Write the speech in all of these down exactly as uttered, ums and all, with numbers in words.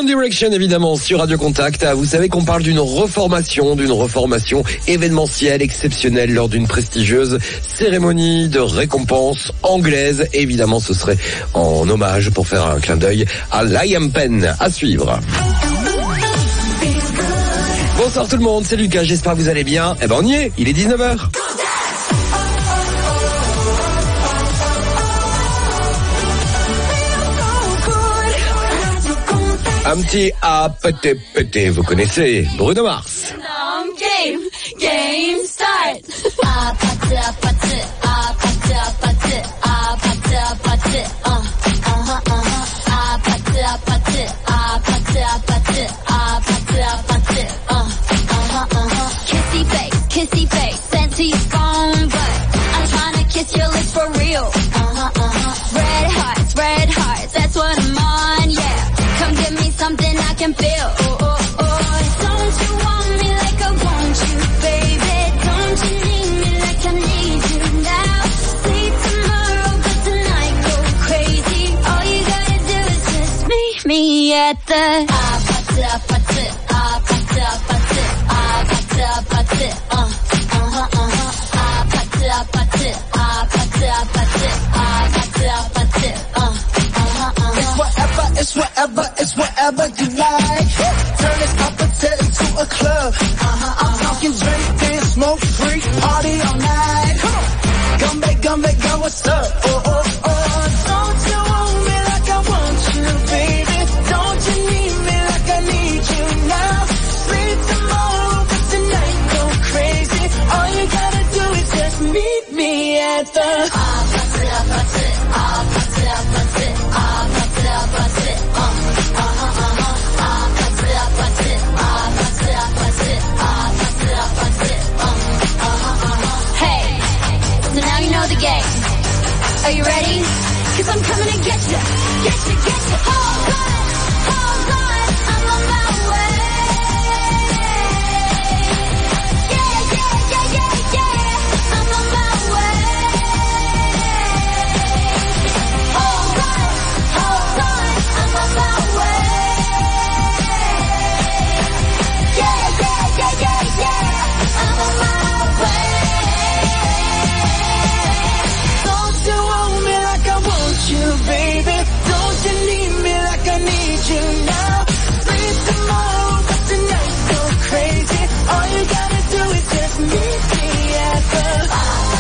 Direction évidemment sur Radio Contact. Vous savez qu'on parle d'une reformation, d'une reformation événementielle exceptionnelle lors d'une prestigieuse cérémonie de récompense anglaise. Évidemment, ce serait en hommage pour faire un clin d'œil à Liam Payne. À suivre. Bonsoir tout le monde, c'est Lucas, j'espère que vous allez bien. Eh ben on y est, il est dix-neuf heures. Un petit à pété pété, vous connaissez Bruno Mars. Game, game start. Ah, pâté, pâté, ah, pâté, pâté, ah, pâté, pâté, ah, ah, ah, ah, pâté, pâté, ah, pâté, pâté, ah, pâté, pâté, ah, ah, ah, kissy face, kissy face, sent to your phone, but I'm trying to kiss your lips for real. Uh-huh, uh-huh. Red hearts, red hearts, that's what I'm on, yeah. Come give me something I can feel. Oh, oh, oh. Don't you want me like I want you, baby? Don't you need me like I need you now? See tomorrow, but tonight go crazy. All you gotta do is just meet me at the ah, pate, pate, ah, pate, pate, ah, pate, pate, uh, uh-huh, uh-huh, ah, pate, pate, ah, pate, pate, ah, pate, pate, uh, uh-huh, uh-huh. It's whatever, it's whatever, it's whatever you like. Turn this opposite into a club. Uh-huh, I'm talking drink, dance, smoke, freak, party all night. Come on, come back, come back, girl, what's up? Oh, oh, oh, don't you want me like I want you, baby? Don't you need me like I need you now? Sleep tomorrow, but tonight go crazy. All you gotta do is just meet me at the ah, pate, pate, ah, pate, pate, ah, pate, pate, uh, uh-huh, uh-huh, ah, pate, pate, ah, pate, pate, ah, pate, pate, uh, uh-huh, uh-huh. Hey, so now you know the game. Are you ready? Cause I'm coming to get you, get you, get you. Hold on, hold on, I'm on my way. Yeah, yeah, yeah, yeah, yeah, I'm on my way. Hold on, hold on, I'm on my way. Yeah, yeah, yeah, yeah, yeah, I'm on my way. Don't you want me like I want you, baby? Don't you need me like I need you now? Sleep tomorrow, but tonight go crazy. All you gotta do is just meet me at the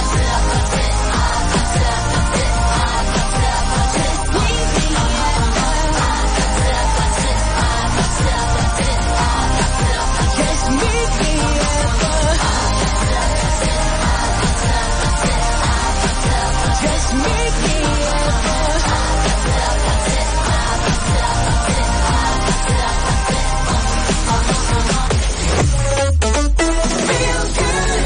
just meet me at the just meet me at the feel good.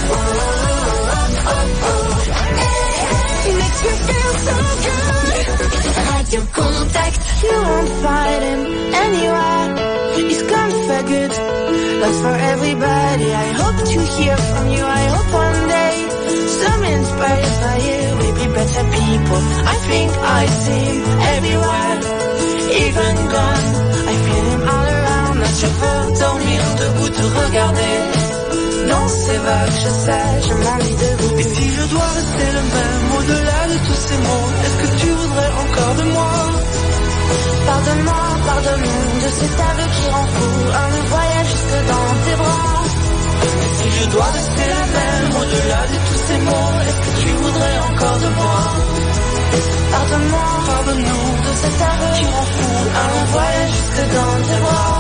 It makes me feel so good. Radio Contact. You won't find him anywhere. He's gonna forget. Love for everybody. I hope to hear from you. I hope one day, some inspired by you, we'll be better people. I think I see him everywhere, even gone. I feel him all around. Là, je veux dormir debout, te regarder. Dans ces vagues, je sais, je m'ennuie debout. Et si je dois rester le même au-delà de tous ces mots, est-ce que tu voudrais encore de moi? Pardonne-moi, pardonne-nous de cet aveu qui rend fou. Un voyage jusque dans tes bras. Si je dois rester la même au-delà de tous ces mots, est-ce que tu voudrais encore de moi? Pardonne-moi, Pardonne-nous de cet aveu qui rend fou. un voyage jusque dans tes bras.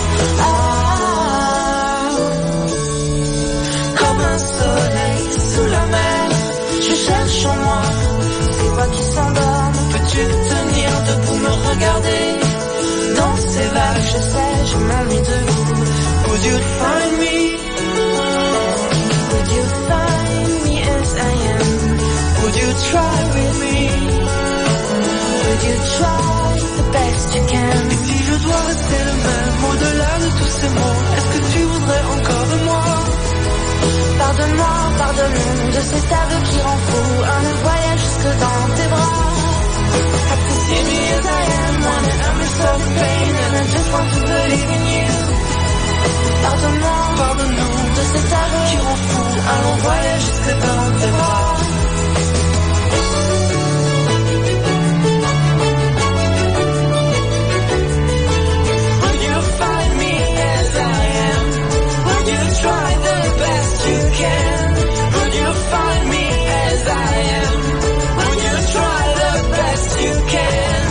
Ah, Comme un soleil sous la mer, je cherche en moi ces voix qui s'endorment. peux-tu tenir debout, me regarder? Dans ces vagues, je sais, je m'ennuie de vous. Would you find me? Would you find me as I am? Would you try with me? Would you try the best you can? Et si je dois rester le même au-delà de tous ces mots, est-ce que tu voudrais encore de moi? Pardonne-moi, pardonne-nous de cet aveu qui rend fou. Un voyage jusque dans tes bras. Have to see me as I am, wanna unresolved pain, and I just want to believe in you. Pardonne-moi, pardonne-nous de cet aveu qui rend fou. Allons voler jusque dans tes bras. Would you find me as I am? Would you try the best you can? Would you find me as I am? Would you try the best you can?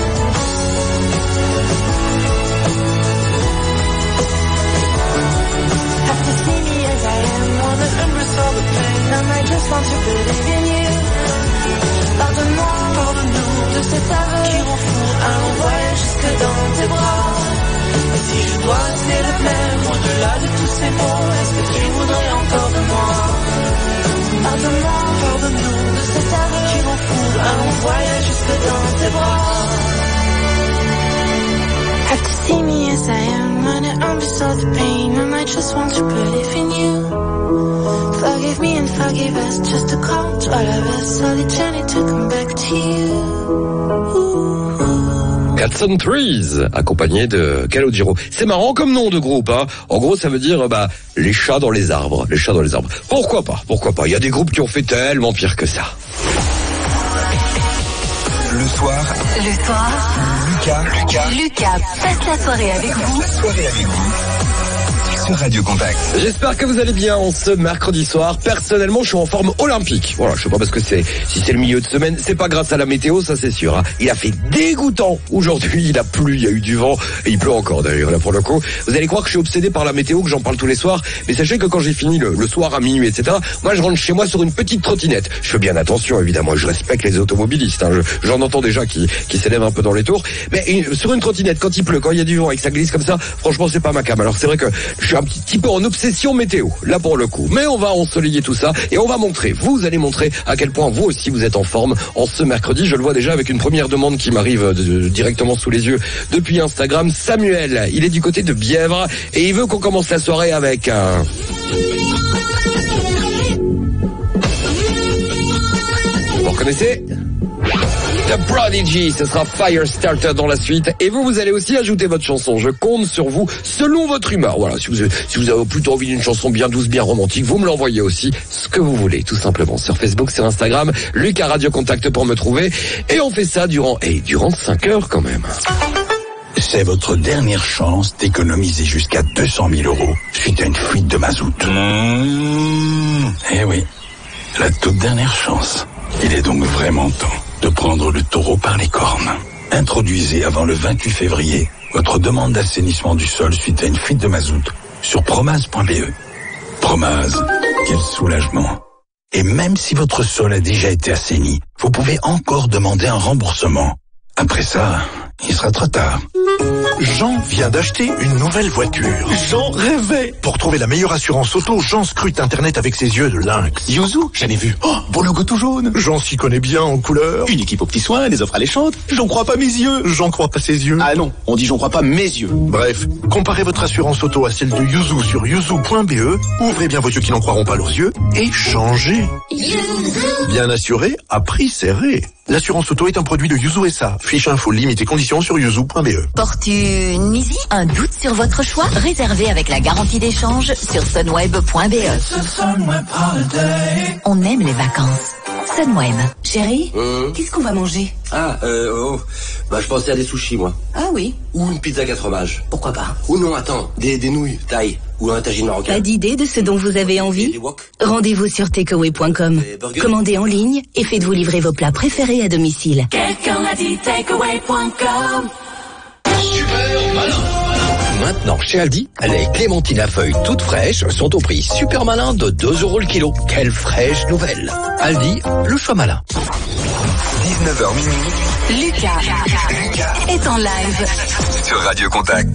Have to see me as I am, wanna unresolve the pain, and I just want to believe in you. Pardonne-moi, pardonne-nous de cet aveu qui rend fou. Allons voler jusque dans tes bras. Et si je dois rester le même, au-delà de tous ces mots, est-ce que tu voudrais encore de moi? Pardonne-moi, pardonne-nous de cet aveu qui rend fou. Allons voler jusque dans tes bras. Have to see me as I am, wanna unresolve the pain, and I just want to believe in you. Forgive me and forgive us, just a call to all of us, so the journey to come back to you. Cats and Trees, accompagné de Calogero. C'est marrant comme nom de groupe, hein. En gros, ça veut dire, bah, les chats dans les arbres. Les chats dans les arbres. Pourquoi pas? Pourquoi pas? Il y a des groupes qui ont fait tellement pire que ça. Le soir, Le soir, Lucas, Lucas, Lucas passe la soirée avec vous. la soirée avec vous sur Radio Contact. J'espère que vous allez bien en ce mercredi soir. Personnellement, je suis en forme olympique. Voilà, je sais pas parce que c'est, si c'est le milieu de semaine, c'est pas grâce à la météo, ça c'est sûr, hein. Il a fait dégoûtant aujourd'hui, il a plu, il y a eu du vent, et il pleut encore d'ailleurs, là pour le coup. Vous allez croire que je suis obsédé par la météo, que j'en parle tous les soirs, mais sachez que quand j'ai fini le, le soir à minuit, et cetera, moi je rentre chez moi sur une petite trottinette. Je fais bien attention, évidemment, je respecte les automobilistes, hein. Je, j'en entends déjà qui, qui s'élèvent un peu dans les tours, mais une, sur une trottinette, quand il pleut, quand il y a du vent et que ça glisse comme ça, franchement c'est pas ma came. Alors c'est vrai que je suis un petit, petit peu en obsession météo, là pour le coup. Mais on va ensoleiller tout ça et on va montrer, vous allez montrer à quel point vous aussi vous êtes en forme en ce mercredi. Je le vois déjà avec une première demande qui m'arrive de, de, directement sous les yeux depuis Instagram. Samuel, il est du côté de Bièvre et il veut qu'on commence la soirée avec un... Vous reconnaissez ? The Prodigy, ce sera Firestarter dans la suite. Et vous, vous allez aussi ajouter votre chanson. Je compte sur vous selon votre humeur. Voilà, si vous, si vous avez plutôt envie d'une chanson bien douce, bien romantique, vous me l'envoyez aussi, ce que vous voulez, tout simplement. Sur Facebook, sur Instagram, Lucas Radio Contact pour me trouver. Et on fait ça durant, et durant cinq heures quand même. C'est votre dernière chance d'économiser jusqu'à deux cent mille euros suite à une fuite de mazout. Mmh. Eh oui, la toute dernière chance. Il est donc vraiment temps de prendre le taureau par les cornes. Introduisez avant le vingt-huit février votre demande d'assainissement du sol suite à une fuite de mazout sur promaz point b e. Promaz, quel soulagement. Et même si votre sol a déjà été assaini, vous pouvez encore demander un remboursement. Après ça, il sera trop tard. Jean vient d'acheter une nouvelle voiture. Jean rêvait. Pour trouver la meilleure assurance auto, Jean scrute Internet avec ses yeux de lynx. Yuzu, j'en ai vu. Oh, beau logo tout jaune. Jean s'y connaît bien en couleur. Une équipe aux petits soins, des offres alléchantes. J'en crois pas mes yeux. J'en crois pas ses yeux. Ah non, on dit j'en crois pas mes yeux. Bref, comparez votre assurance auto à celle de Yuzu sur yuzu point b e. Ouvrez bien vos yeux qui n'en croiront pas leurs yeux et changez. Bien assuré, à prix serré. L'assurance auto est un produit de Yuzu S A. Fiche info, limite et conditions sur yuzu point b e. Portunisi, un doute sur votre choix? Réservé avec la garantie d'échange sur sunweb point b e. On aime les vacances. Sunweb. Chérie, euh... qu'est-ce qu'on va manger? Ah, euh, oh, bah je pensais à des sushis, moi. Ah oui? Ou une pizza quatre fromages. Pourquoi pas? Ou non, attends, des, des nouilles, taille. Ou un tagine marocain. Pas d'idée de ce dont vous avez envie? Rendez-vous sur takeaway point com. Commandez en ligne et faites-vous livrer vos plats préférés à domicile. Quelqu'un a dit takeaway point com. Super malin. Maintenant, chez Aldi, les clémentines à feuilles toutes fraîches sont au prix super malin de deux euros le kilo. Quelle fraîche nouvelle. Aldi, le choix malin. dix-neuf heures minuit. Lucas, Lucas est en live sur Radio Contact.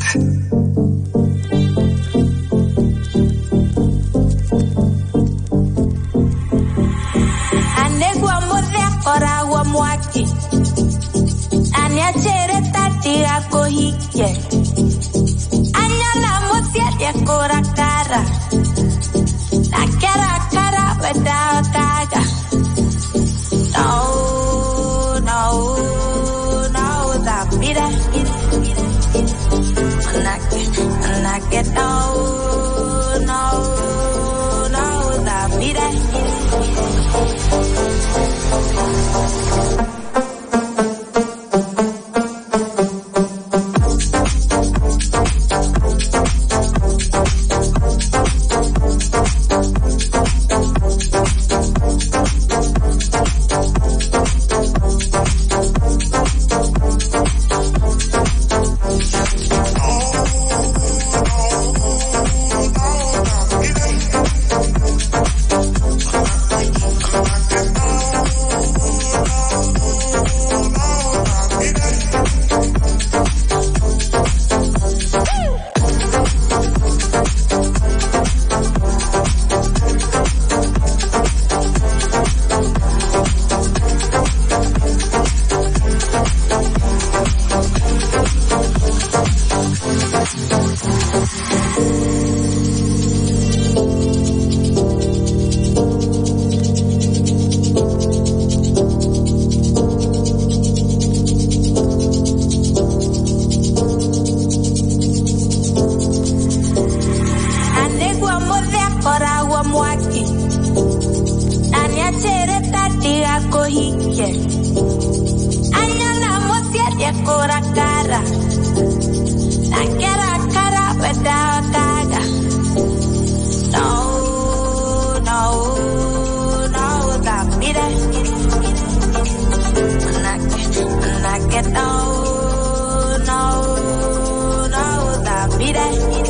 Anegwa modhe kora wa mwaki. Anya chere tati ako hike. Anya la mosia de kora cara. La cara cara without kaga. No, no, no. cogí, yeah. Añalamos siete con la cara. La cara a cara, verdad, caga. No, no, no, da, mire. I get no, no, no, da, mire.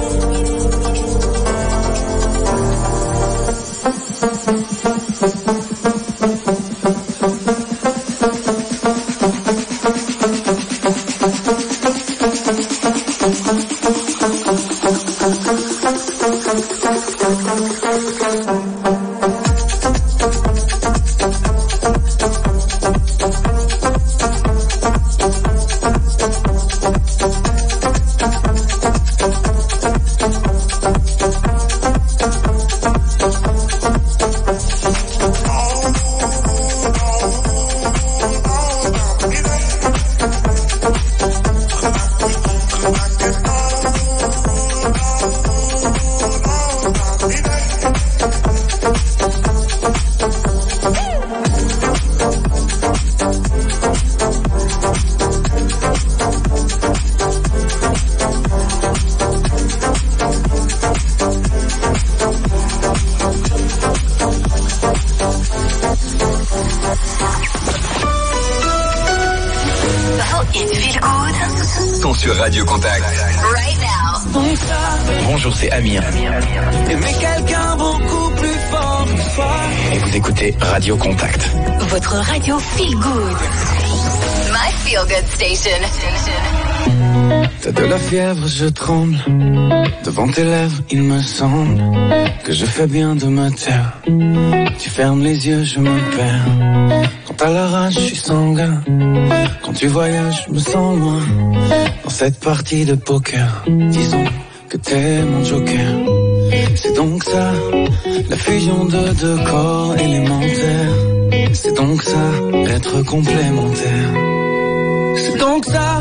Sur Radio Contact. Right now. Bonjour, c'est Amir. Aimer quelqu'un beaucoup plus fort que soi. Et vous écoutez Radio Contact. Votre radio feel good. My feel good station. T'as de la fièvre, je tremble. Devant tes lèvres, il me semble que je fais bien de me taire. Tu fermes les yeux, je me perds. Quand t'as la rage, je suis sanguin. Quand tu voyages, je me sens loin. Dans cette partie de poker, disons que t'es mon joker. C'est donc ça, la fusion de deux corps élémentaires. C'est donc ça, être complémentaire. C'est donc ça,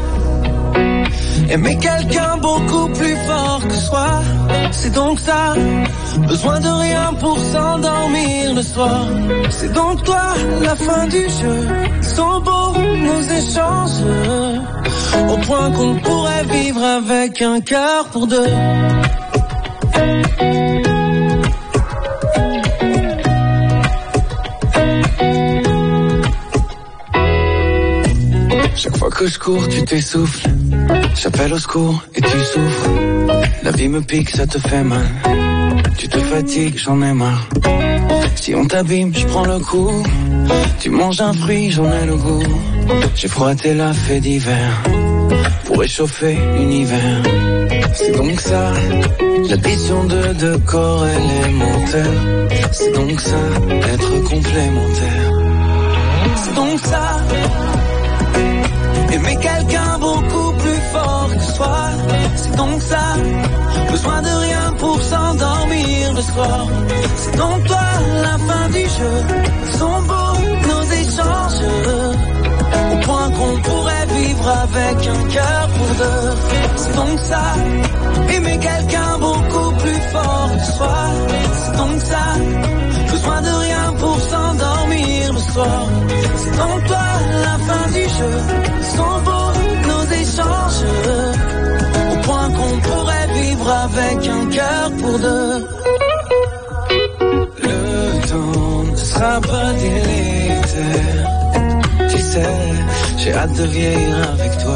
aimer quelqu'un beaucoup plus fort que soi. C'est donc ça, besoin de rien pour s'endormir le soir. C'est donc toi, la fin du jeu. Sont beaux nos échanges, au point qu'on pourrait vivre avec un cœur pour deux. Chaque fois que je cours, tu t'essouffles. J'appelle au secours et tu souffres. La vie me pique, ça te fait mal. Tu te fatigues, j'en ai marre. Si on t'abîme, je prends le coup. Tu manges un fruit, j'en ai le goût. J'ai froissé la fée d'hiver pour réchauffer l'univers. C'est donc ça, l'addition de deux corps élémentaires. C'est donc ça, être complémentaire. C'est donc ça, aimer quelqu'un beaucoup plus fort que soi. C'est donc ça, besoin de rien pour s'endormir le soir. C'est donc toi, la fin du jeu. Sont beaux nos échanges, au point qu'on pourrait vivre avec un cœur pour deux. C'est donc ça, aimer quelqu'un beaucoup plus fort que soi. C'est donc ça, besoin de rien pour s'endormir le soir. C'est donc toi, la fin du jeu. Sont beaux nos échanges, au point qu'on pourrait vivre avec un cœur pour deux. Le temps ne sera pas délétère. Tu sais, j'ai hâte de vieillir avec toi.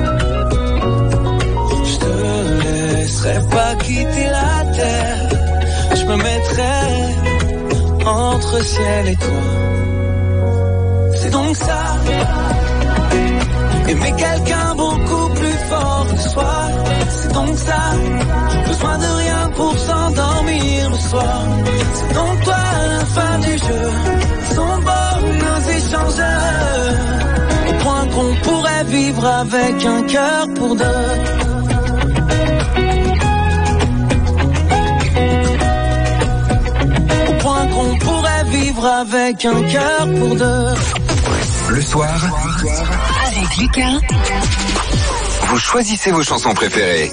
Je te laisserai pas quitter la terre. Je me mettrai entre ciel et toi. C'est donc ça, aimer quelqu'un beaucoup plus fort que soi. C'est donc ça, besoin de rien pour s'endormir le soir. C'est donc toi, la fin du jeu. Sont beaux nos échanges, au point qu'on pourrait vivre avec un cœur pour deux. Au point qu'on pourrait vivre avec un cœur pour deux. Le soir, avec Lucas, vous choisissez vos chansons préférées.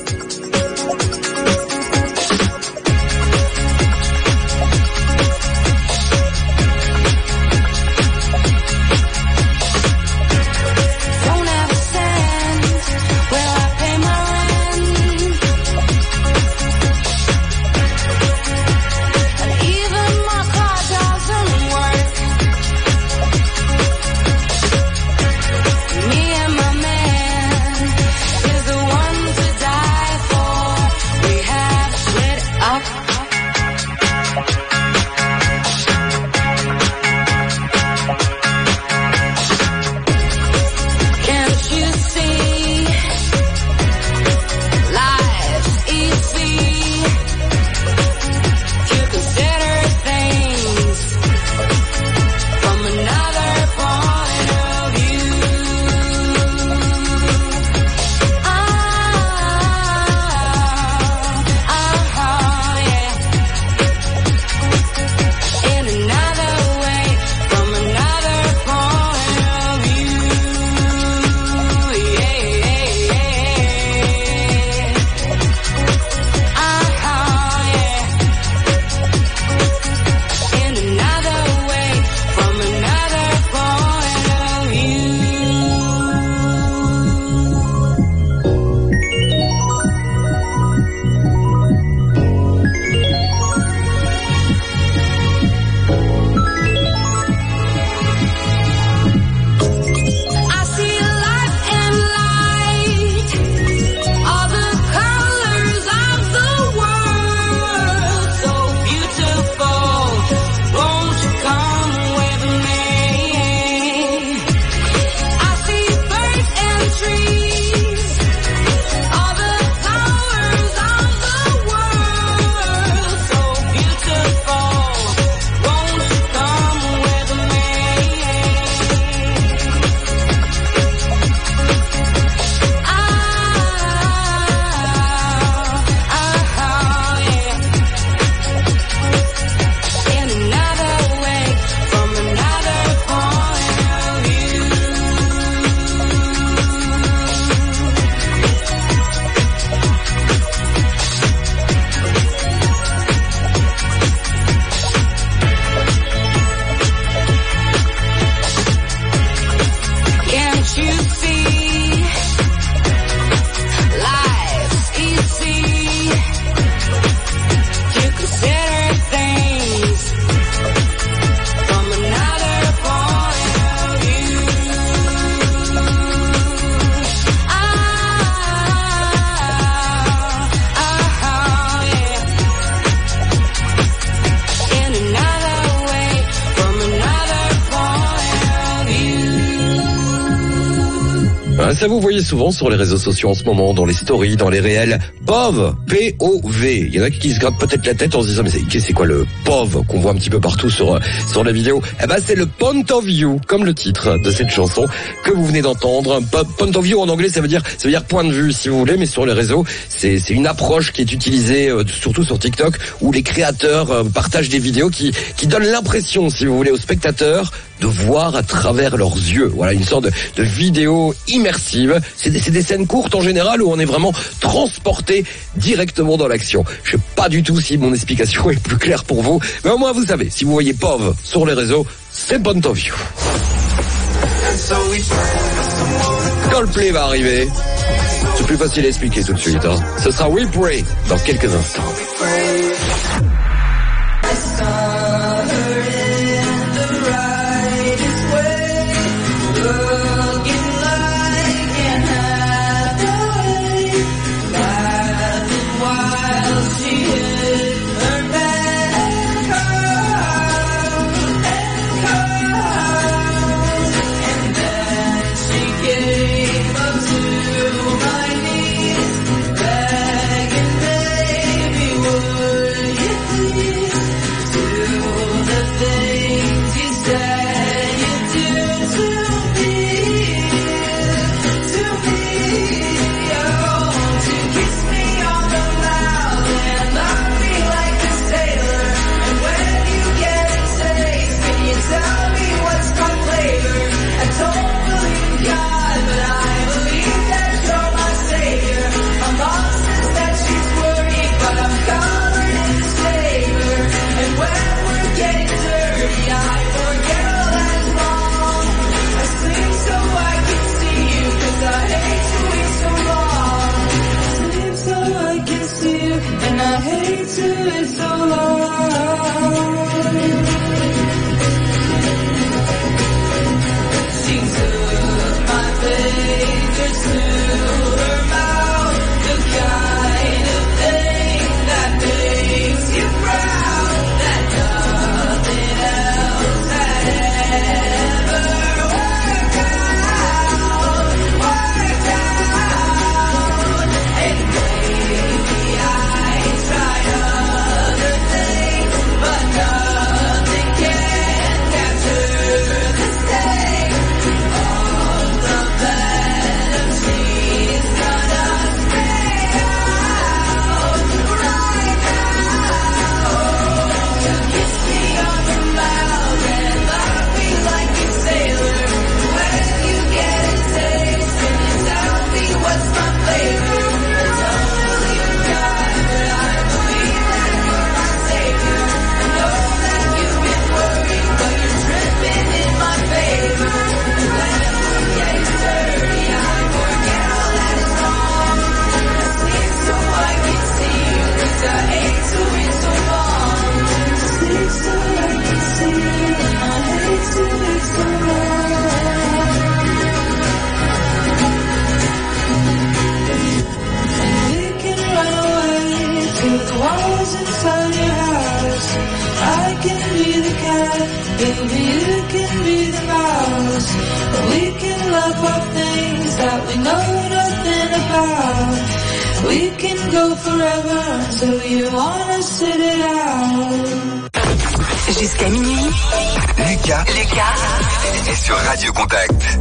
Ah, ça vous voyez souvent sur les réseaux sociaux en ce moment, dans les stories, dans les réels. P O V, P O V. Il y en a qui se grattent peut-être la tête en se disant mais c'est, c'est quoi le P O V qu'on voit un petit peu partout sur sur la vidéo. Eh ben c'est le point of view, comme le titre de cette chanson que vous venez d'entendre. Point of view en anglais, ça veut dire ça veut dire point de vue si vous voulez, mais sur les réseaux, c'est c'est une approche qui est utilisée euh, surtout sur TikTok où les créateurs euh, partagent des vidéos qui qui donnent l'impression, si vous voulez, aux spectateurs de voir à travers leurs yeux. Voilà, une sorte de, de vidéo immersive. C'est des, c'est des scènes courtes en général où on est vraiment transporté directement dans l'action. Je sais pas du tout si mon explication est plus claire pour vous, mais au moins vous savez, si vous voyez P O V sur les réseaux, c'est point of view. Coldplay va arriver. C'est plus facile à expliquer tout de suite. Hein. Ce sera We Pray dans quelques instants. Jusqu'à minuit, Lucas, Lucas est sur Radio Contact.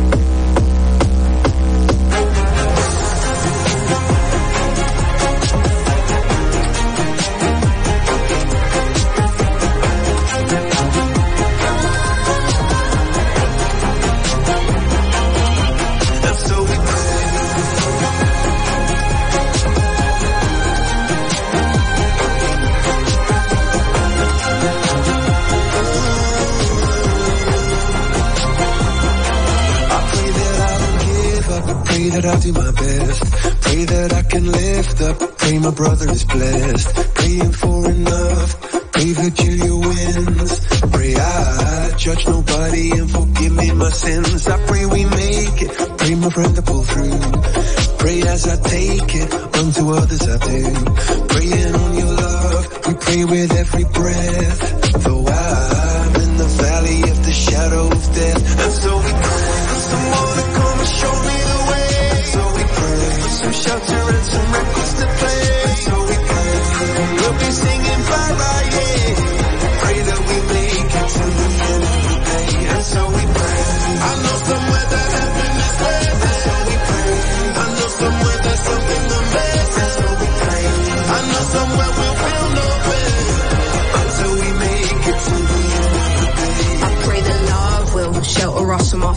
That I'll do my best. Pray that I can lift up. Pray my brother is blessed. Praying for enough. Pray that Julia wins. Pray I judge nobody and forgive me my sins. I pray we make it. Pray my friend to pull through. Pray as I take it. Unto others I do. Praying on your love. We pray with every breath. Though I'm in the valley of the shadow of death. And so we pray for someone to come and show me the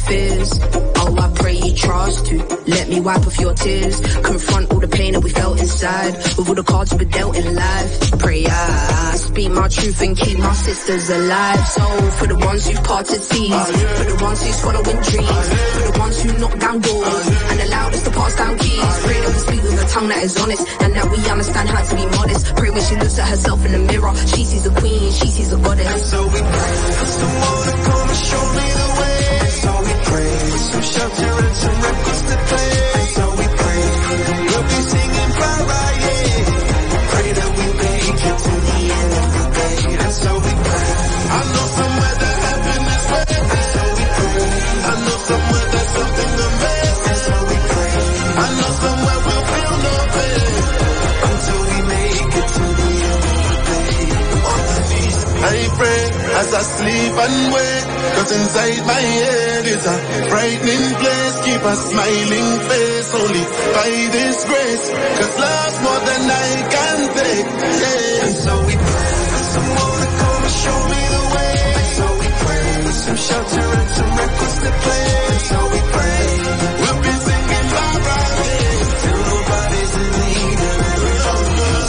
fears. Oh, I pray you trust to let me wipe off your tears. Confront all the pain that we felt inside with all the cards we were dealt in life. Pray I speak my truth and keep my sisters alive. So for the ones who've parted seas, for the ones who's following dreams, for the ones who knock down doors and allowed us to pass down keys. Pray that we speak with a tongue that is honest and that we understand how to be modest. Pray when she looks at herself in the mirror, she sees a queen, she sees a goddess. And so we pray for someone to come and show me the way. And so we pray for some shelter and some records to play. And so we pray we'll be singing Mariah. Pray that we make it to the end of the day. And so we pray. I know somewhere that happiness waits. And so we pray. I know somewhere there's something amazing. And so we pray. I know somewhere we'll feel no pain until we make it to the end of the day. On the knees, I pray as I sleep and wake, 'cause inside my head is a frightening place. Keep a smiling face only by this grace, 'cause love's more than I can take. Yeah. And so we pray for someone to come and show me the way. And so we pray for some shelter and some records to play. And so we pray we'll be singing bye bye till nobody's in need of every love.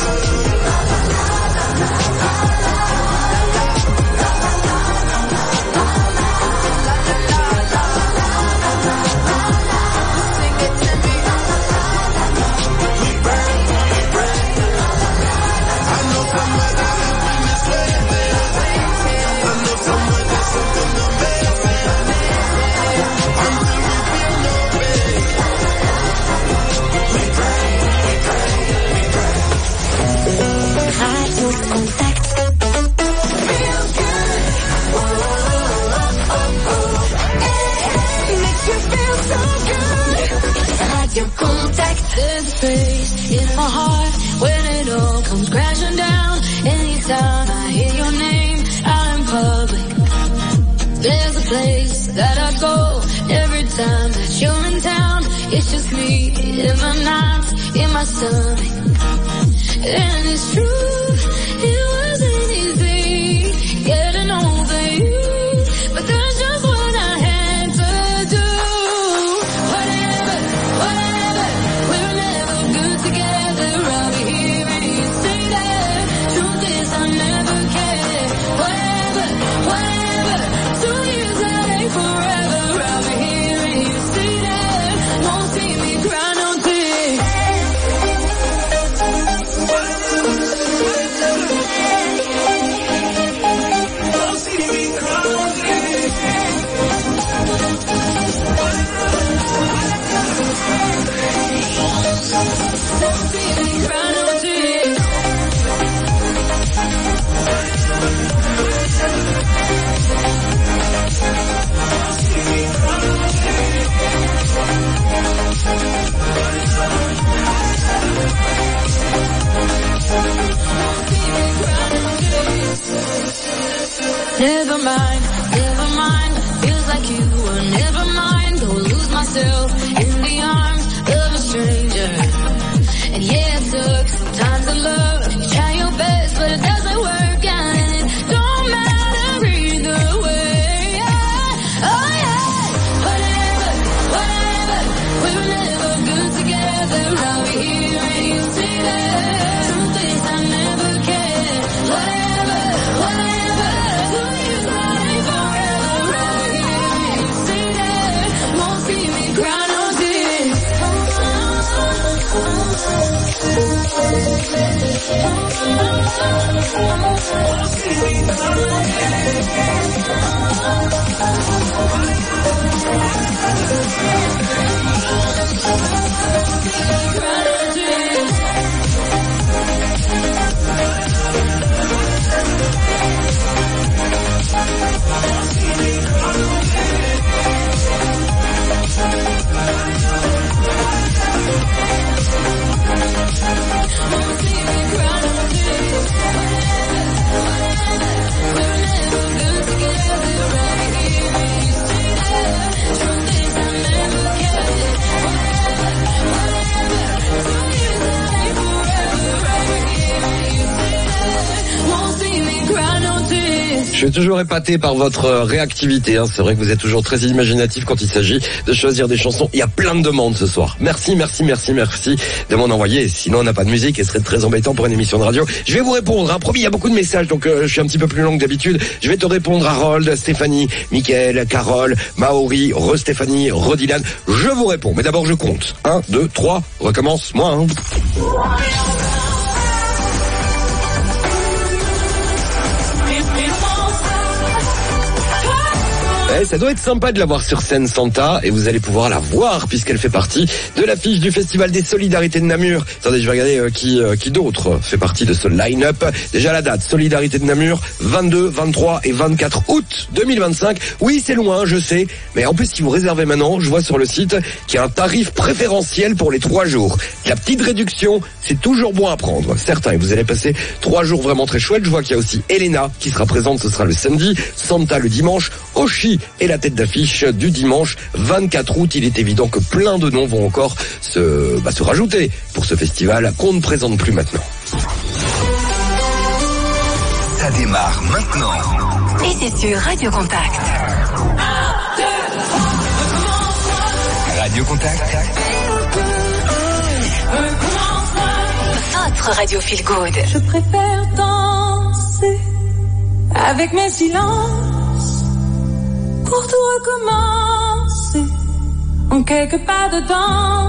Contact. There's a space in my heart when it all comes crashing down. Anytime I hear your name out in public, there's a place that I go every time that you're in town. It's just me in my nights, in my stomach. And it's true, it wasn't easy getting over you, but that's just what I had to do. Whatever, whatever, we were never good together. I'll be here and you say that. Truth is I never cared. Whatever, whatever, two years that ain't forever. I'll be here and you say that. Won't see me cry no tears. Never mind, never mind, feels like you were never mine. Go lose myself in the arms of a stranger. And yeah, it took some time to love. You try your best, but it doesn't work out. And it don't matter either way. Yeah. Oh yeah, whatever, whatever, we were never good together. I'll be here and you say that. Some things I never cared. Whatever, whatever, two years that ain't forever. I'll be here and you say that. Won't see me cry no tears. toujours épaté par votre réactivité. Hein. C'est vrai que vous êtes toujours très imaginatif quand il s'agit de choisir des chansons. Il y a plein de demandes ce soir. Merci, merci, merci, merci de m'en envoyer. Sinon, on n'a pas de musique et ce serait très embêtant pour une émission de radio. Je vais vous répondre. Hein. Promis, il y a beaucoup de messages, donc euh, je suis un petit peu plus long que d'habitude. Je vais te répondre, Harold, Stéphanie, Mickaël, Carole, Maori, Re-Stéphanie, Rodilan. Je vous réponds. Mais d'abord, je compte. Un, deux, trois. Recommence, moi. Hein. Eh, ça doit être sympa de la voir sur scène, Santa, et vous allez pouvoir la voir puisqu'elle fait partie de l'affiche du Festival des Solidarités de Namur. Attendez, je vais regarder euh, qui, euh, qui d'autre fait partie de ce line-up. Déjà la date, Solidarité de Namur, vingt-deux, vingt-trois et vingt-quatre août deux mille vingt-cinq. Oui, c'est loin, je sais, mais en plus si vous réservez maintenant, je vois sur le site qu'il y a un tarif préférentiel pour les trois jours. La petite réduction, c'est toujours bon à prendre. Certains, et vous allez passer trois jours vraiment très chouettes. Je vois qu'il y a aussi Elena qui sera présente, ce sera le samedi, Santa le dimanche, Oshi et la tête d'affiche du dimanche vingt-quatre août. Il est évident que plein de noms vont encore se, bah, se rajouter pour ce festival qu'on ne présente plus maintenant. Ça démarre maintenant. Et c'est sur Radio Contact. Radio Contact. Votre Radio Feel Good. Je préfère danser avec mes silences pour tout recommencer en quelques pas dedans.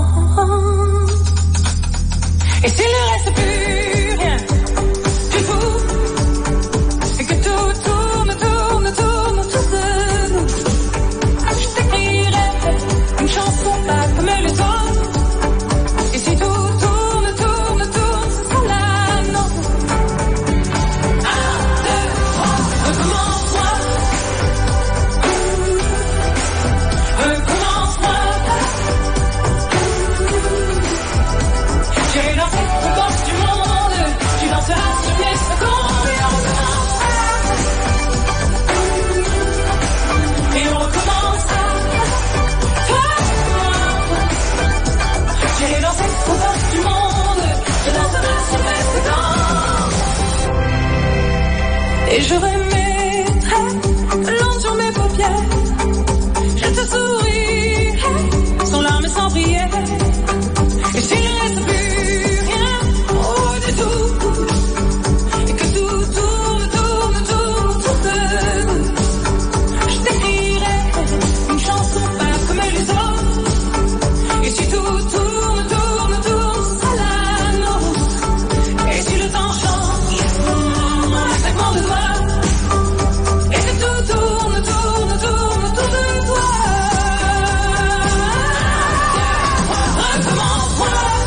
Et s'il ne reste plus rien du tout, et que tout tourne, tourne, tourne autour de nous, je t'écrirai une chanson pas comme les autres. Et si tout tourne, tourne, tourne, ce sera la nôtre. Un, deux, trois, recommence-moi. Recommence-moi. J'irai danser aux portes du monde. Tu danseras sur mes secondes. Et on recommencera. Toi, moi. J'irai danser aux portes du monde. Tu danseras sur mes secondes. Et je remettrai l'onde sur mes paupières. Je te sourirai sans larmes et sans prière. Et s'il ne reste plus rien, oh du tout, et que tout tourne, tourne, tourne autour de nous, je t'écrirai une chanson pas comme les autres. Et si tout tourne, tourne, tourne, ce sera la nôtre. Et si le temps change, un segment de toi, et que tout tourne, tourne, tourne autour de toi. Recommence-moi.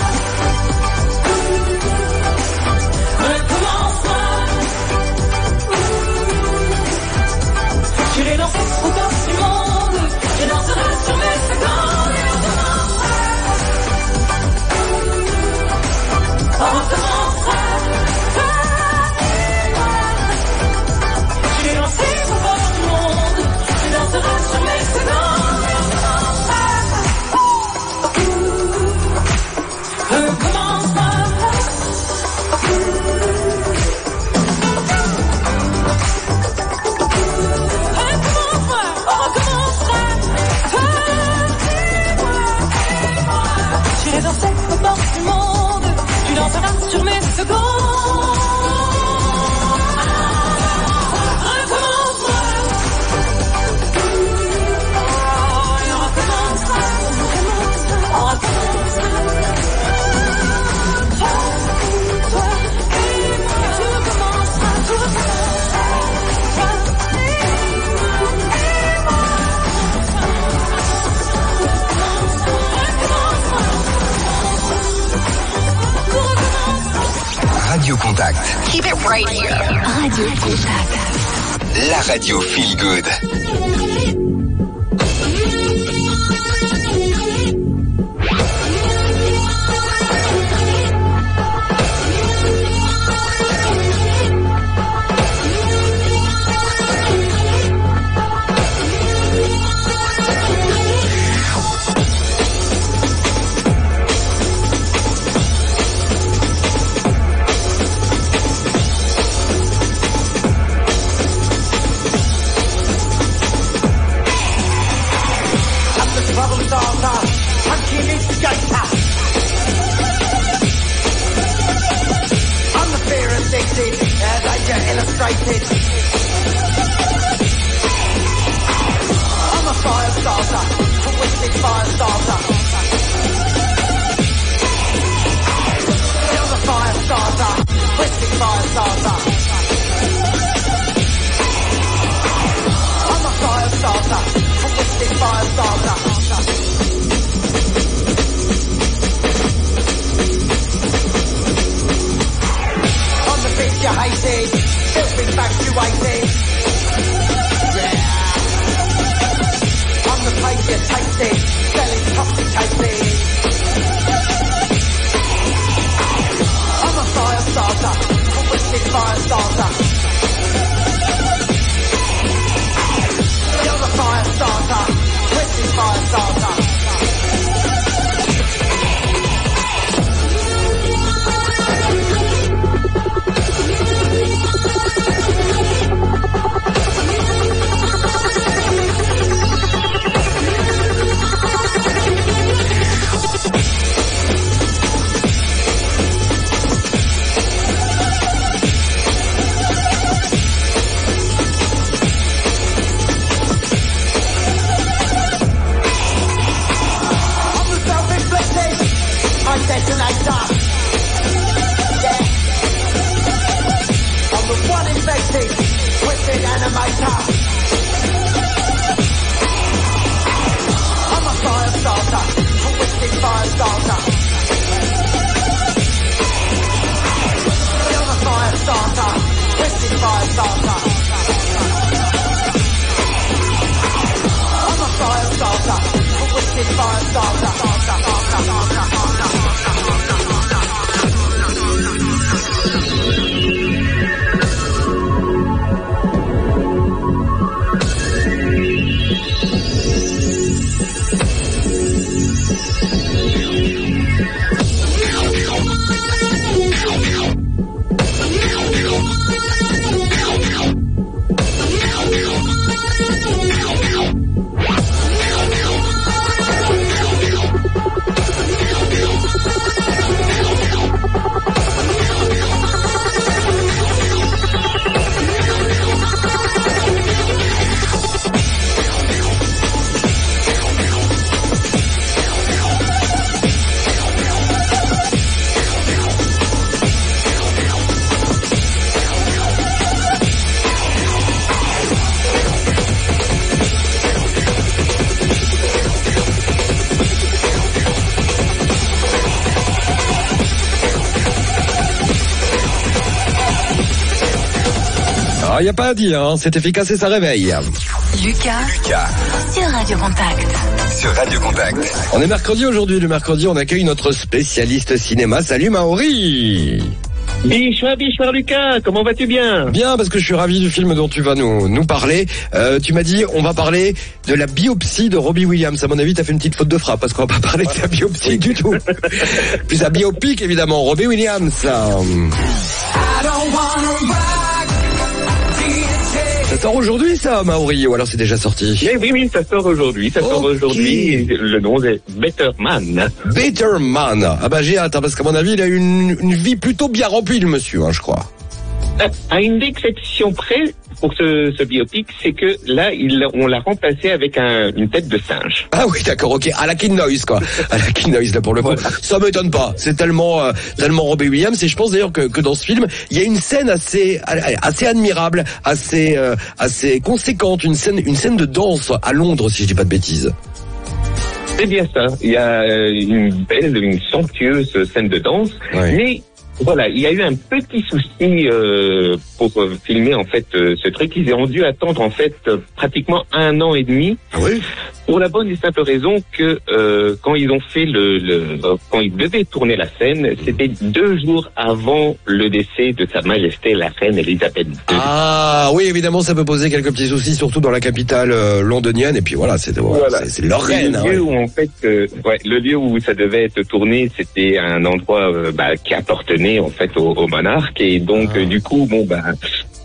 Recommence-moi. J'irai danser aux portes du monde. Je danserai sur mes secondes. On recommencera. J'irai danser aux portes du monde. Je danserai sur mes secondes. Recommence-moi. Recommence-moi. On recommencera. J'irai danser aux portes du monde. Tu danseras sur mes secondes. Recommence-moi. Et on recommencera. On recommencera. Toi, toi et moi. Et tout recommencera. Tout recommencera. Toi et moi. Radio Contact. Keep it right here. Radio Contact. La radio Feel Good. picture illustrated. I'm a fire starter, twisted fire starter. You're the fire starter, twisted fire starter. I'm a fire starter, twisted fire starter. On the beach you're hated, still infatuated. Yeah. On the place you're tasted, still intoxicated. I'm a fire starter, a wicked fire starter. You're the fire starter, wicked fire starter. Detonator. Yeah. I'm the one infected, twisted animator. I'm a fire starter, a twisted fire starter. You're the fire starter, twisted fire starter. I'm a fire starter, a twisted fire starter. Il n'y a pas à dire, hein, c'est efficace et ça réveille. Lucas, Lucas, sur Radio Contact. sur Radio Contact. On est mercredi aujourd'hui, le mercredi on accueille notre spécialiste cinéma. Salut Maori. Bichouin, bichouin Lucas, comment vas-tu bien? Bien, parce que je suis ravi du film dont tu vas nous, nous parler. Euh, tu m'as dit, on va parler de la biopsie de Robbie Williams. À mon avis, t'as fait une petite faute de frappe, parce qu'on va pas parler de sa biopsie oui. du tout. Puis sa biopic, évidemment, Robbie Williams. Là. Ça sort aujourd'hui, ça, Maori, ou alors c'est déjà sorti? Oui, oui, oui, ça sort aujourd'hui. Ça okay. sort aujourd'hui. Le nom c'est Better Man. Better Man. Ah bah j'ai hâte, hein, parce qu'à mon avis, il a une, une vie plutôt bien remplie, le monsieur, hein, je crois. À une exception près, pour ce, ce biopic, c'est que là, il, on l'a remplacé avec un, une tête de singe. Ah oui, d'accord, ok. À la Kid Noise, quoi. À la Kid Noise, là, pour le coup. Voilà. Ça m'étonne pas. C'est tellement, euh, tellement Robbie Williams. Et je pense d'ailleurs que, que dans ce film, il y a une scène assez, assez admirable, assez, euh, assez conséquente. Une scène, une scène de danse à Londres, si je dis pas de bêtises. C'est bien ça. Il y a une belle, une somptueuse scène de danse. Ouais. Mais, voilà, il y a eu un petit souci euh, pour euh, filmer en fait euh, ce truc. Ils ont dû attendre en fait euh, pratiquement un an et demi. Ah oui. Pour la bonne et simple raison que euh, quand ils ont fait le, le euh, quand ils devaient tourner la scène, c'était deux jours avant le décès de Sa Majesté la Reine Elisabeth deux. Ah oui, évidemment, ça peut poser quelques petits soucis, surtout dans la capitale euh, londonienne. Et puis voilà, c'est voilà. c'est, c'est leur reine. Le hein, lieu ouais. où en fait, euh, ouais, le lieu où ça devait être tourné, c'était un endroit euh, bah, qui appartenait en fait au, au monarque et donc ah. euh, du coup bon bah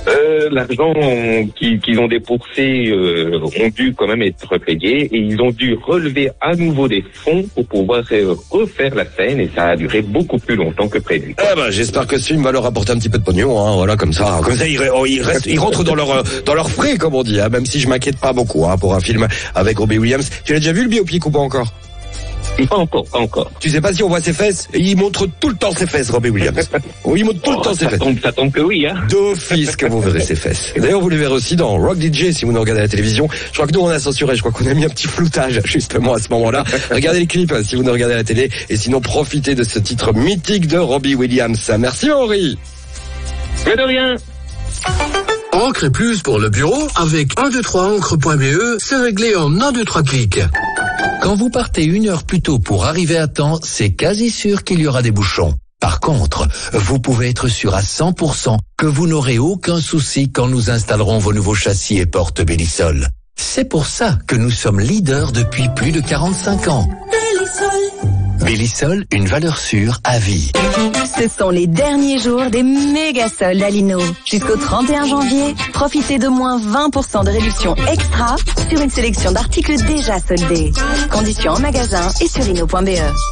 Euh, l'argent qu'ils qu'ils ont dépoursé euh, ont dû quand même être payés et ils ont dû relever à nouveau des fonds pour pouvoir euh, refaire la scène et ça a duré beaucoup plus longtemps que prévu. Eh ben, j'espère que ce film va leur apporter un petit peu de pognon, hein, voilà, comme ça. Comme ça, ils, ils, restent, ils rentrent dans leur, dans leurs frais, comme on dit, hein, même si je m'inquiète pas beaucoup, hein, pour un film avec Robbie Williams. Tu l'as déjà vu, le biopic, ou pas encore? Pas encore, pas encore. Tu sais pas si on voit ses fesses? Il montre tout le temps ses fesses, Robbie Williams. Oui, il montre tout oh, le temps ses ça fesses. Tombe, ça tombe que oui, hein. D'office que vous verrez ses fesses. Et d'ailleurs, vous les verrez aussi dans Rock D J si vous nous regardez à la télévision. Je crois que nous, on a censuré. Je crois qu'on a mis un petit floutage, justement, à ce moment-là. Regardez les clips si vous nous regardez à la télé. Et sinon, profitez de ce titre mythique de Robbie Williams. Merci, Henri. Mais de rien. Encre et plus pour le bureau avec un deux trois encre point b e, c'est réglé en un deux trois clics. Quand vous partez une heure plus tôt pour arriver à temps, c'est quasi sûr qu'il y aura des bouchons. Par contre, vous pouvez être sûr à cent pour cent que vous n'aurez aucun souci quand nous installerons vos nouveaux châssis et portes Bellisol. C'est pour ça que nous sommes leaders depuis plus de quarante-cinq ans. Bellisol. Bellisol, une valeur sûre à vie. Ce sont les derniers jours des méga soldes à Lino. Jusqu'au trente et un janvier, profitez de moins vingt pour cent de réduction extra sur une sélection d'articles déjà soldés. Conditions en magasin et sur lino point b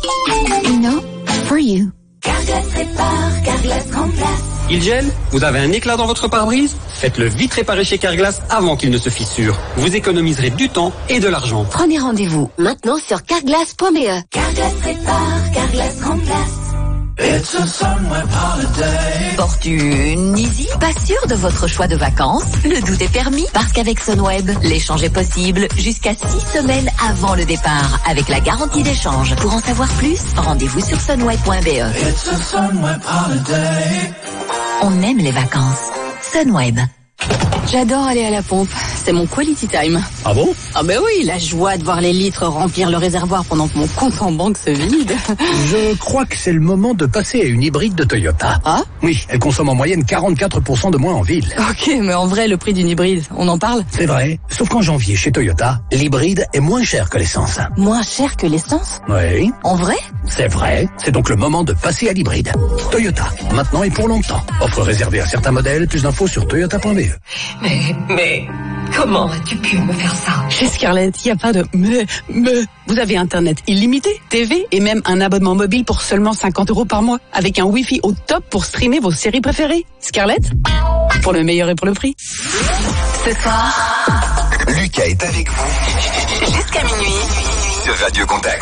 e. Lino, for you. Carglass répare, Carglass remplace. Il gèle? Vous avez un éclat dans votre pare-brise? Faites-le vite réparer chez Carglass avant qu'il ne se fissure. Vous économiserez du temps et de l'argent. Prenez rendez-vous maintenant sur carglass point b e. Carglass répare, Carglass remplace. It's a Sunweb holiday. Fortune Easy, pas sûr de votre choix de vacances? Le doute est permis parce qu'avec Sunweb, l'échange est possible jusqu'à six semaines avant le départ avec la garantie d'échange. Pour en savoir plus, rendez-vous sur sunweb point b e. It's a Sunweb holiday. On aime les vacances. Sunweb. J'adore aller à la pompe. C'est mon quality time. Ah bon? Ah ben oui, la joie de voir les litres remplir le réservoir pendant que mon compte en banque se vide. Je crois que c'est le moment de passer à une hybride de Toyota. Ah? Oui, elle consomme en moyenne quarante-quatre pour cent de moins en ville. Ok, mais en vrai, le prix d'une hybride, on en parle? C'est vrai, sauf qu'en janvier, chez Toyota, l'hybride est moins cher que l'essence. Moins cher que l'essence? Oui. En vrai? C'est vrai, c'est donc le moment de passer à l'hybride. Toyota, maintenant et pour longtemps. Offre réservée à certains modèles, plus d'infos sur toyota point b e. Mais, mais, comment as-tu pu me faire ça? Chez Scarlett, il n'y a pas de mais, mais. Vous avez Internet illimité, T V et même un abonnement mobile pour seulement cinquante euros par mois. Avec un Wi-Fi au top pour streamer vos séries préférées. Scarlett, pour le meilleur et pour le prix. Ce soir, Lucas est avec vous jusqu'à minuit sur Radio Contact.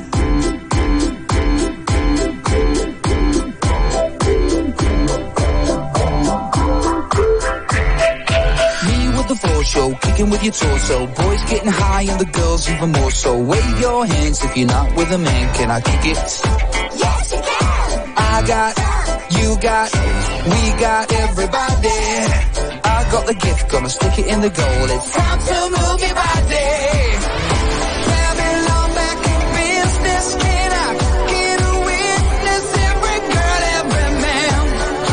The floor show, kicking with your torso. Boys getting high and the girls even more so. Wave your hands if you're not with a man. Can I kick it? Yes, you can. I got, you got, we got everybody. I got the gift, gonna stick it in the goal. It's time to move your body. Babylon back in business. Can I get a witness? Every girl, every man.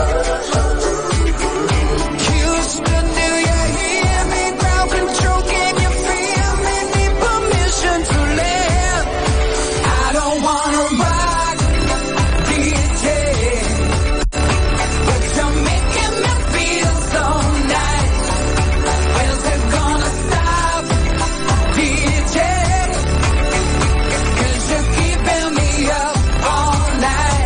Houston, do you hear me? Crowd control, can you feel me? Need permission to live. I don't wanna rock D J, but you're making me feel so nice. When's it gonna stop, D J? 'Cause you're keeping me up all night.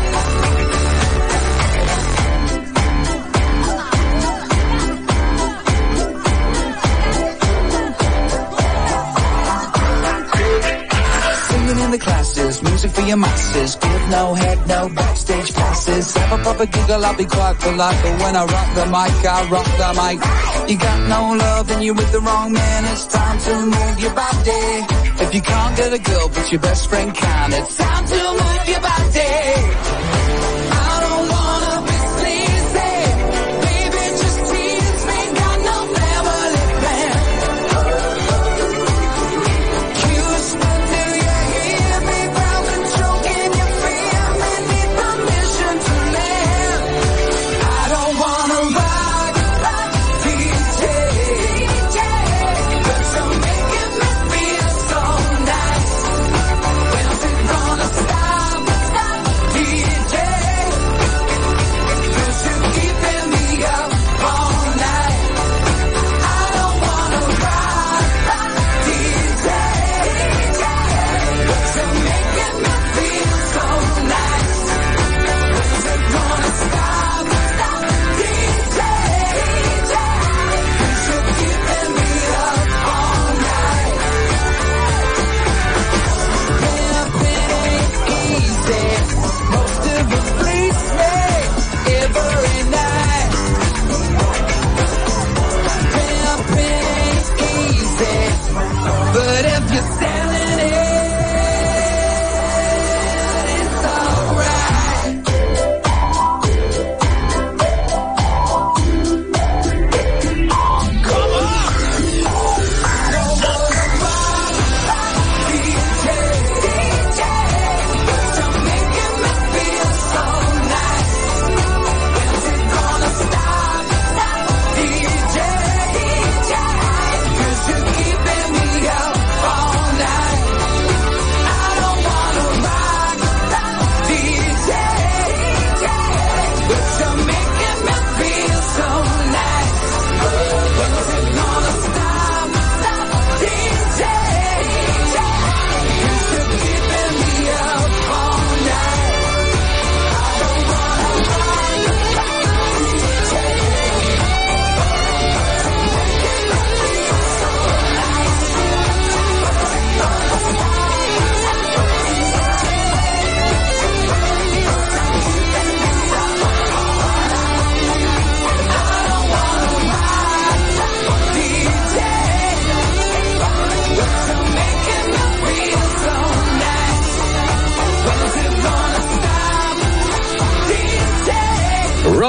Singing in the classes, music for your masses. Give no head, no backstage passes. Have a proper giggle, I'll be quite polite. But when I rock the mic, I rock the mic. You got no love and you're with the wrong man. It's time to move your body. If you can't get a girl, but your best friend can, it's time to move your body. I don't wanna be sleazy. Baby, just tease me. Got no family plan. Houston, do you hear me? Crowd control, can you feel me? Need permission to live. I don't wanna rock D J, but you're making me feel so nice. When's it gonna stop, D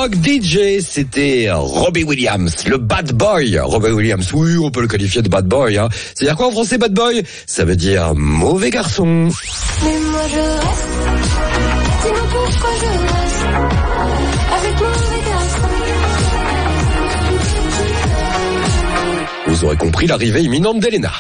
Rock D J, c'était Robbie Williams, le bad boy. Robbie Williams, oui, on peut le qualifier de bad boy. Hein. C'est-à-dire quoi en français, bad boy? Ça veut dire mauvais garçon. Mais moi je reste, dis-moi pourquoi je reste avec mauvais garçon. Vous aurez compris l'arrivée imminente d'Elena.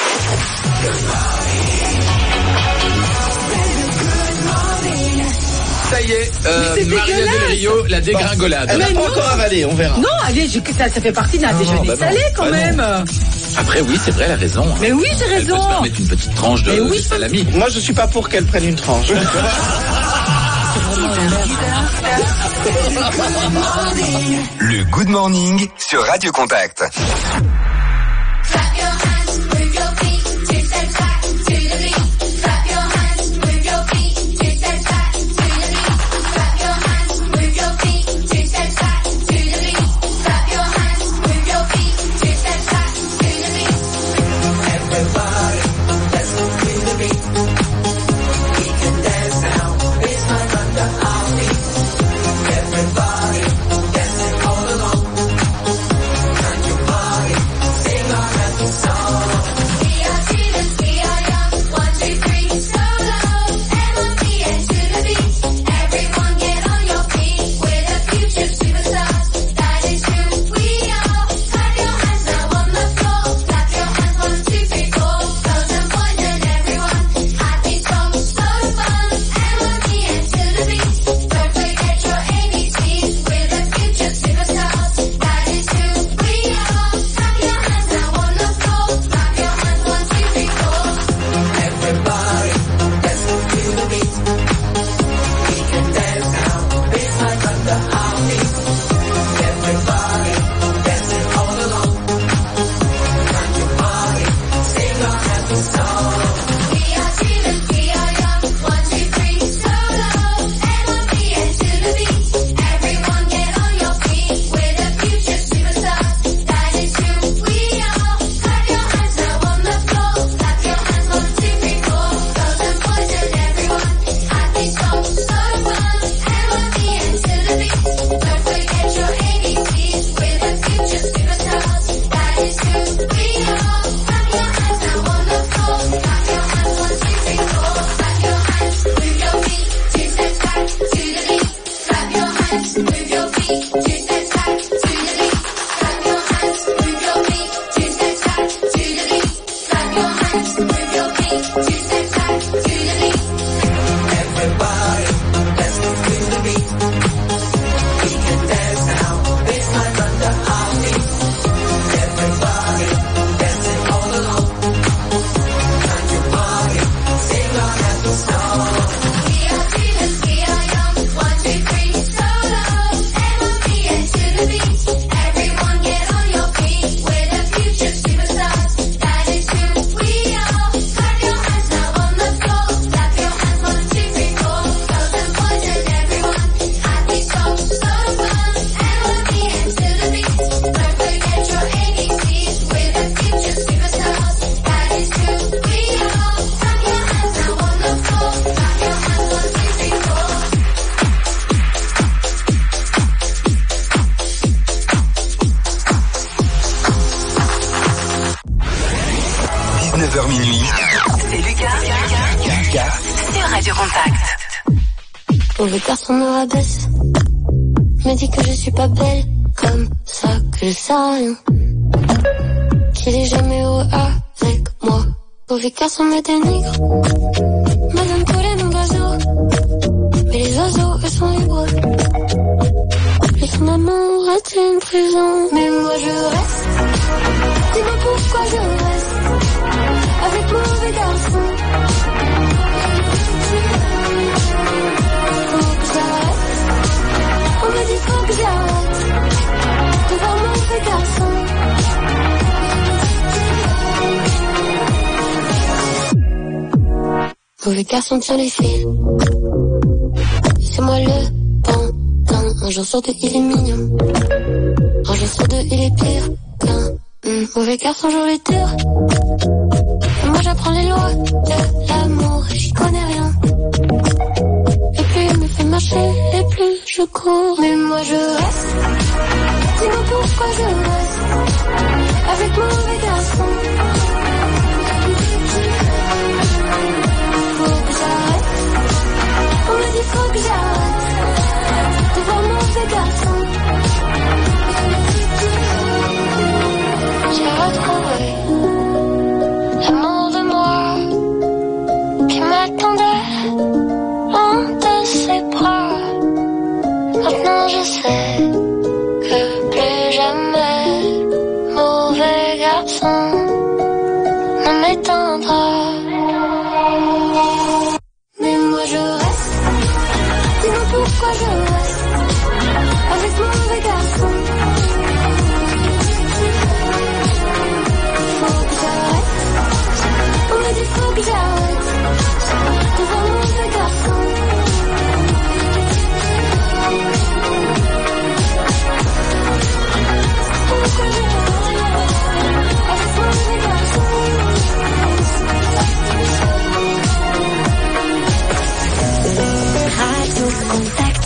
Ça y est, euh, Maria Del Rio, la dégringolade. Elle n'a pas encore avalé, on verra. Non, allez, je- ça, ça fait partie d'un déjeuner bah salé non, quand bah même. Après, oui, c'est vrai, elle a raison. Mais oui, j'ai Elle peut raison. se permettre une petite tranche de, Mais oui, de salami. Moi, je suis pas pour qu'elle prenne une tranche. Le Good Morning sur Radio Contact. dix-neuf heures minuit. C'est Lucas. Lucas. Sur Radio Contact. Mauvais garçon me rabaisse, me dit que je suis pas belle, comme ça que je sais rien, qu'il est jamais heureux avec moi. Mauvais garçon me dénigre, me donne tous les noms d'oiseaux, mais les oiseaux eux sont libres. Et son amour est une prison, mais moi je reste. Dis-moi pourquoi je reste avec mauvais garçon. On me dit faut que j'arrête de voir mauvais garçon. Mauvais garçon tient les fils, c'est moi le pantin. Un jour sur deux il est mignon, un jour sur deux il est pire qu'un mmh. Mauvais garçon je lui tire. Moi j'apprends les lois de l'amour, j'y connais rien. Et plus il me fait marcher, et plus je je cours, mais moi je reste. Dis-moi pourquoi je reste avec mauvais garçon. Faut que j'arrête. On me dit faut que j'arrête devant mauvais garçon. J'ai retrouvé l'amour de moi qui m'attendait loin de ses bras. Maintenant je sais que plus jamais mauvais garçon ne m'éteindra. Mais moi je reste. Dis-moi pourquoi je reste avec mauvais garçon. Faut que j'arrête. On me dit faut que j'arrête devant mauvais garçon. Radio Contact.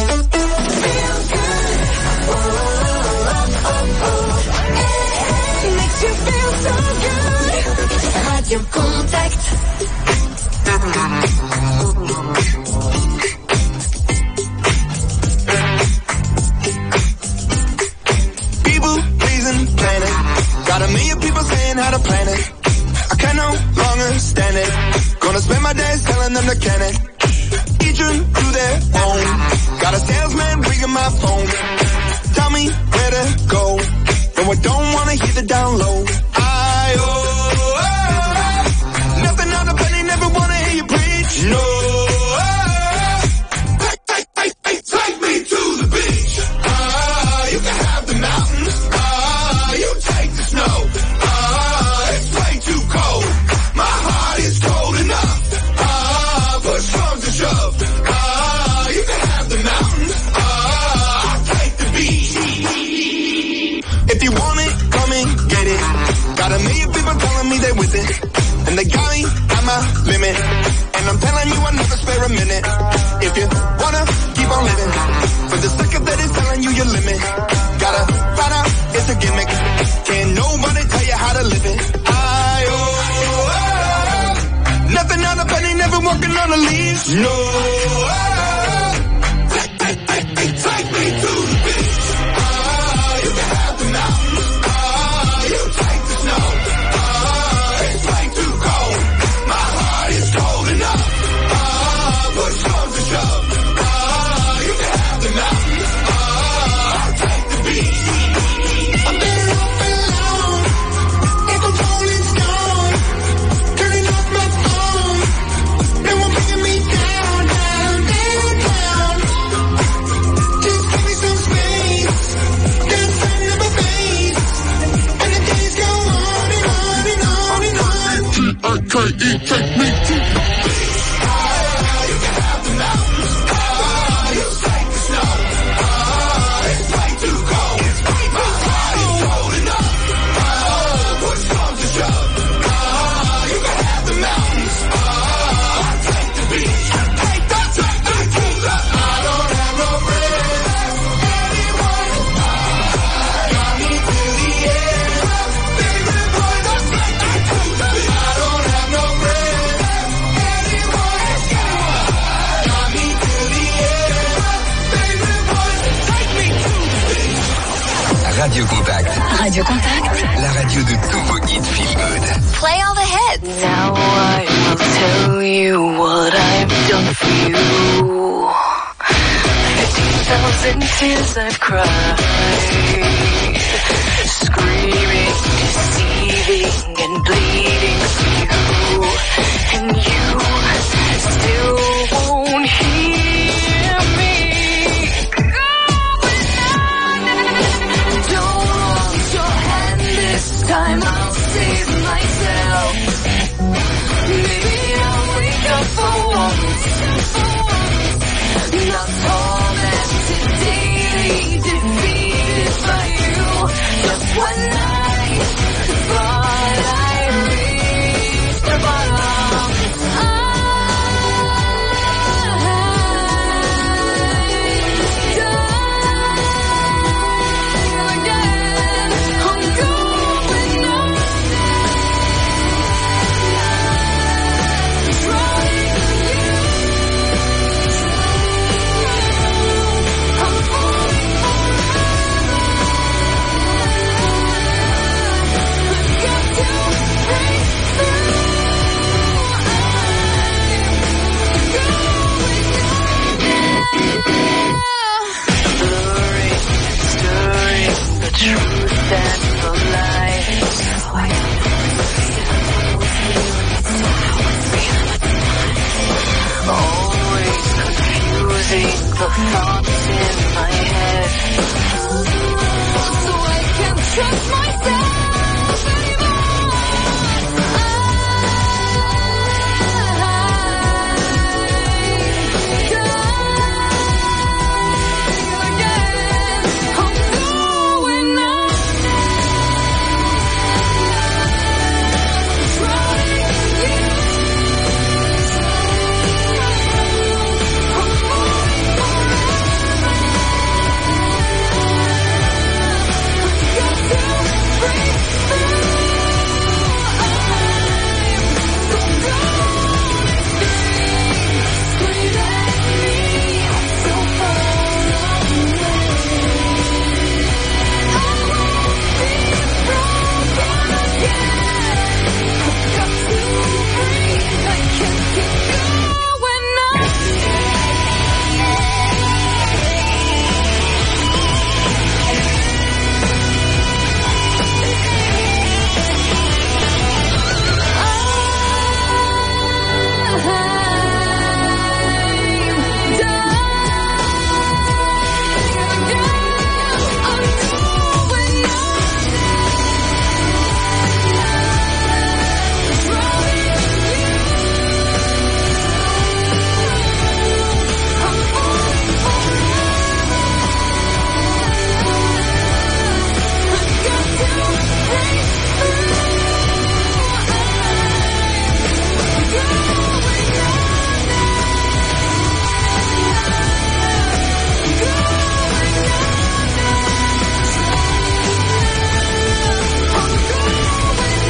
Makes you feel so good. Radio Contact. People pleasing planet. Got a million people saying how to plan it. I can no longer stand it. Gonna spend my days telling them to can it. Each one to their own. Got a salesman ringing my phone. Tell me where to go. No, I don't wanna hear the down low. I oh, oh, nothing on the penny, never wanna hear you preach. No. Take, take, take, take me to the beach. Ah, you can have the mountains. Ah, you take the snow. Ah, it's way too cold. My heart is cold enough. Ah, push comes to shove. Ah, you can have the mountains. Ah, I'll take the beach. If you want it, come and get it. Got a million people telling me they with it. And they got me at my limit. And I'm telling you I never spare a minute. If you wanna keep on living, for the second that is telling you your limit. Gotta find out it's a gimmick. Can't nobody tell you how to live it. I oh, oh, nothing on a penny, never walking on a leash. No. Oh, take, take, take, take, take me to the beach. Ah, you can have the mountains. Ah, you take the snow. Ah, it's way too cold. My heart is cold enough. Ah, push comes to shove. Ah, you can have the mountains. Ah, I'll take the beach. I've been up and alone. If the phone is gone, turning off my phone. No one bringing me down, down, down, down. Just give me some space. There's sun in my face. And the days go on and on and on and on. T I K E, take me to the beach. Ah, you can have the mountains. Ah, you take the snow. Ah, it's way too cold. My heart is cold enough. Ah, push comes to shove. Ah, you can have the mountains. Ah, I'll take the beach. Take that, take that, take that. I don't have no friends. Anyone. Ah, got me to the end. Favorite boy, don't take that, take that. I don't have no friends. Anyone. Got me to the end. Favorite boy, take me to the beach. Radio Contact. Radio Contact. La radio de tous vos hits feel good. Play all the hits. Now I will tell you what I've done for you. Fifteen thousand tears I've cried, screaming, deceiving, and bleeding for you, and you still won't hear me. Don't wash your hand this time, I'll save myself. Maybe I'll wake up for once, not tormented daily, defeated by you. Just one